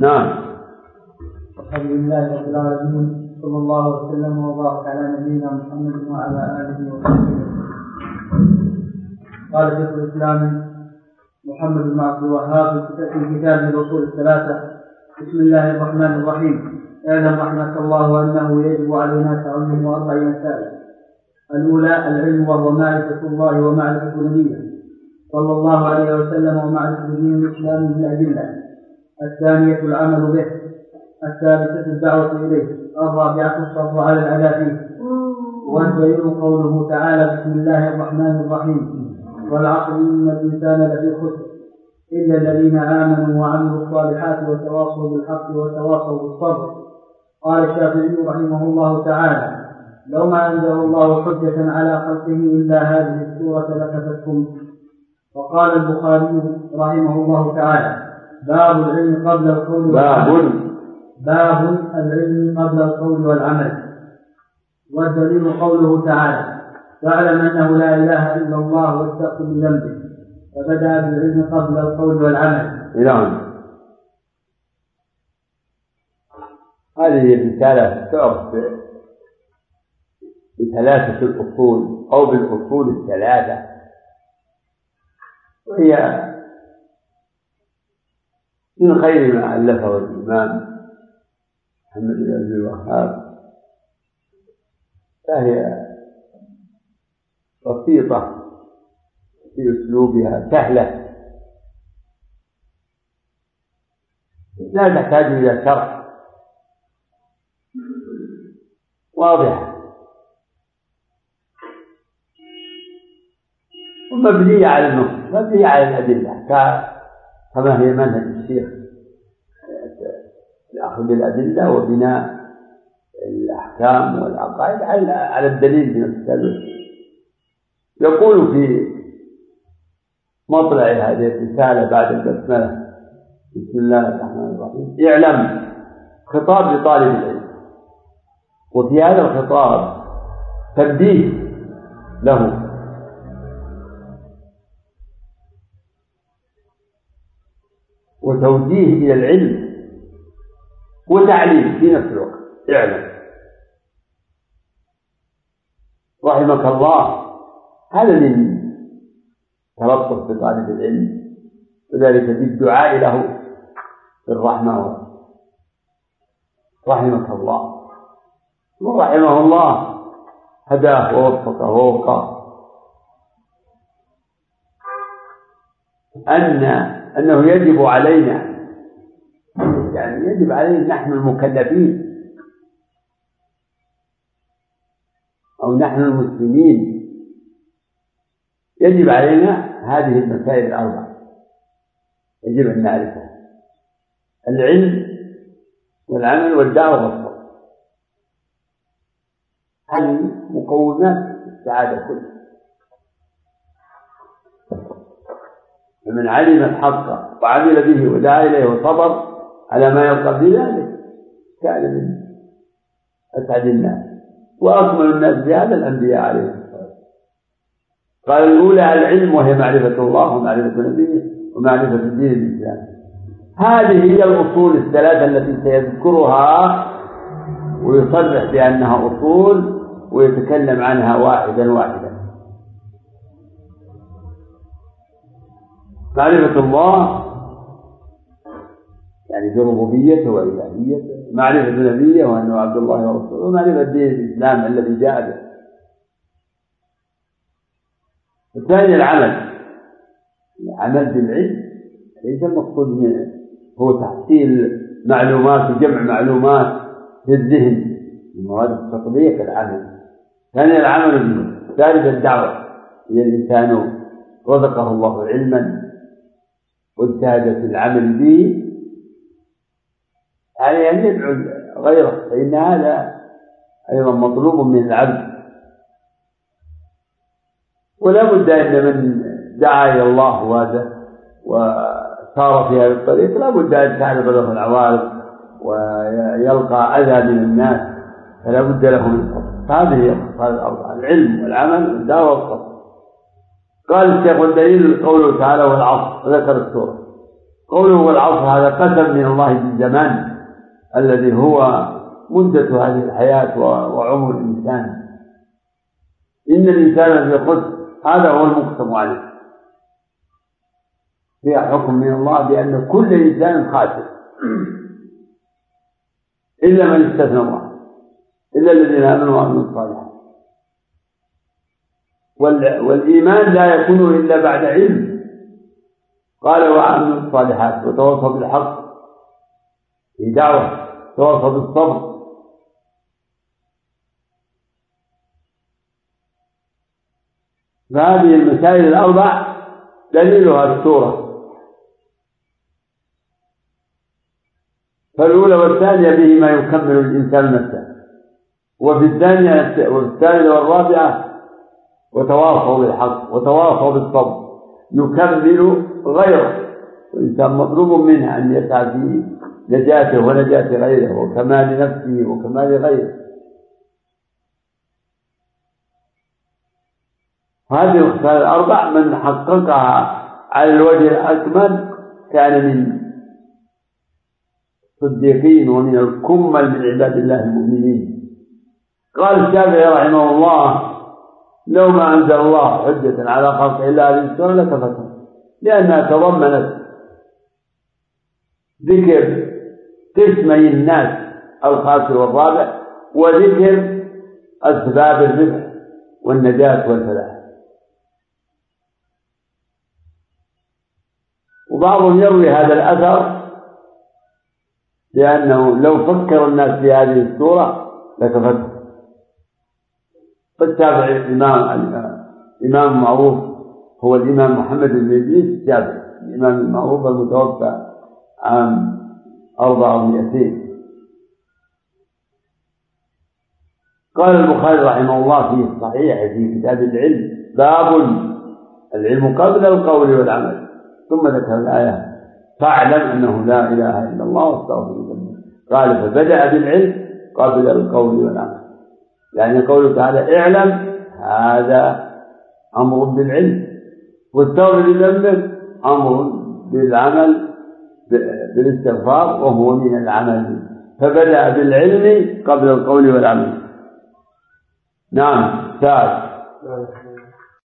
نعم. الحمد لله رب العالمين، صلى الله وسلم وبارك على نبينا محمد وعلى آله وصحبه. قال شيخ الإسلام محمد بن عبد الوهاب في كتاب الأصول الثلاثة: بسم الله الرحمن الرحيم. اعلم رحمك الله أنه يجب علينا تعلم 4 مسائل. الأولى العلم، وهو معرفة الله ومعرفة نبيه صلى الله عليه وسلم ومعرفة دين الإسلام بالأدلة. الثانية العمل به. الثالثة الدعوة إليه. الرابعة الصبر على الأذى فيه. والدليل قوله تعالى: بسم الله الرحمن الرحيم، والعصر إن الإنسان لفي خسر إلا الذين آمنوا وعملوا الصالحات وتواصوا بالحق وتواصوا بالصبر. قال الشافعي رحمه الله تعالى: لو ما أنزل الله حجة على خلقه إلا هذه السورة لكفتكم. وقال البخاري رحمه الله تعالى: باب العلم قبل القول والعمل. باب العلم قبل القول والعمل. والدليل قوله تعالى: فاعلم أنه لا إله إلا الله واستغفر بذنبه. فبدأ بالعلم قبل القول والعمل. نعم. هذه الرسالة تعرف بثلاثة الأصول أو بالأصول الثلاثة، وهي من خير ما ألفه الإمام محمد بن عبد الوهاب، فهي بسيطة في أسلوبها، سهلة، لا تحتاج إلى شرح، واضحة ومبنية على النص، مبنية على الأدلة كما هي منهج الشيخ، الأخذ بالأدلة وبناء الأحكام والعقائد على الدليل بنفسه. يقول في مطلع هذه الرسالة بعد البسملة: بسم الله الرحمن الرحيم. اعلم، خطاب لطالب العلم، وفي هذا الخطاب تنبيه له وتوجيه إلى العلم وتعليم في نفس الوقت. اعلم رحمك الله، هذا من تلطف بطالب العلم، وذلك بالدعاء له بالرحمة. رحمك الله، ورحمه الله هداه ووفقه ووقاه. أنه يجب علينا، يعني يجب علينا نحن المكلفين أو نحن المسلمين، يجب علينا هذه المسائل الأربع، يجب أن نعرفها: العلم والعمل والدعوة والصبر. هذه مقومات السعادة كلها. فمن علم الحق وعمل به ودعا إليه وصبر على ما يلقى بذلك كان من أسعد الناس وأكمل الناس بهذا الأنبياء عليهم الصلاة والسلام. قال: الأولى العلم، وهي معرفة الله ومعرفة نبيه ومعرفة الدين الإسلام. هذه هي الأصول الثلاثة التي سيذكرها ويصرح بأنها أصول ويتكلم عنها واحدا واحدا. معرفة الله يعني بربوبيته وإلهيته، معرفة نبيه وأنه عبد الله ورسوله، ومعرفة دين الإسلام الذي جاء به. الثاني العمل بالعلم، ليس المقصود منه هو تحصيل معلومات وجمع معلومات في الذهن، المواد التطبيق العمل. ثاني العمل به. ثالث الدعوة، إذا الإنسان رزقه الله علما واجتهد في العمل به عليه أن يدعو غيره، فإن هذا أيضا مطلوب من العبد. ولا بد أن من دعا إلى الله وسار في هذا الطريق لا بد أن تعرف له العوارض ويلقى أذى من الناس، فلا بد له من الصبر. هذه هي الأربعة: العلم والعمل والدعوة والصبر. قال الشيخ: والدليل قوله تعالى: والعصر، وذكر السورة. قوله والعصر هذا قسم من الله بالزمان الذي هو مدة هذه الحياة وعمر الإنسان. إن الإنسان في خسر، هذا هو المقسم عليه، فيها حكم من الله بأن كل إنسان خاسر إلا من استثنى الله، إلا الذين آمنوا وعملوا الصالحات. والإيمان لا يكون إلا بعد علم. قال وعملوا الصالحات وتواصوا بالحق في دعوة، تواصوا بالصبر. فهذه المسائل الأربع دليلها السورة. فالأولى والثانية بهما يكمل الإنسان نفسه، وفي الثانية والثالثة والرابعة وتواصوا بالحق وتواصوا بالصبر يكمل غيره، والإنسان مطلوب منه أن يسعى في نجاته ونجاة غيره وكمال نفسه وكمال غيره. هذه الخصال الأربع من حققها على الوجه الأكمل كان من الصديقين ومن الكمل من عباد الله المؤمنين. قال الشافعي رحمه الله لو ما أنزل الله حجة على خلقه إلا هذه السورة لكفتهم، لأنها تضمنت ذكر قسمي الناس الخاسر والرابع، وذكر أسباب الربح والنجاة والفلاح. وبعضهم يروي هذا الأثر لأنه لو فكر الناس في هذه السورة لكفتهم. فالشافعي إمام معروف هو الإمام محمد بن إدريس الشافعي، الإمام المعروف المتوفى عام 400. قال البخاري رحمه الله في الصحيح في كتاب العلم باب العلم قبل القول والعمل، ثم ذكر الآية فاعلم أنه لا إله إلا الله واستغفر لذنبك. قال فبدأ بالعلم قبل القول والعمل، يعني قوله تعالى اعلم هذا أمر بالعلم، واستغفر لذنبك أمر بالعمل بالاستغفار وهو من العمل، فبدأ بالعلم قبل القول والعمل. نعم.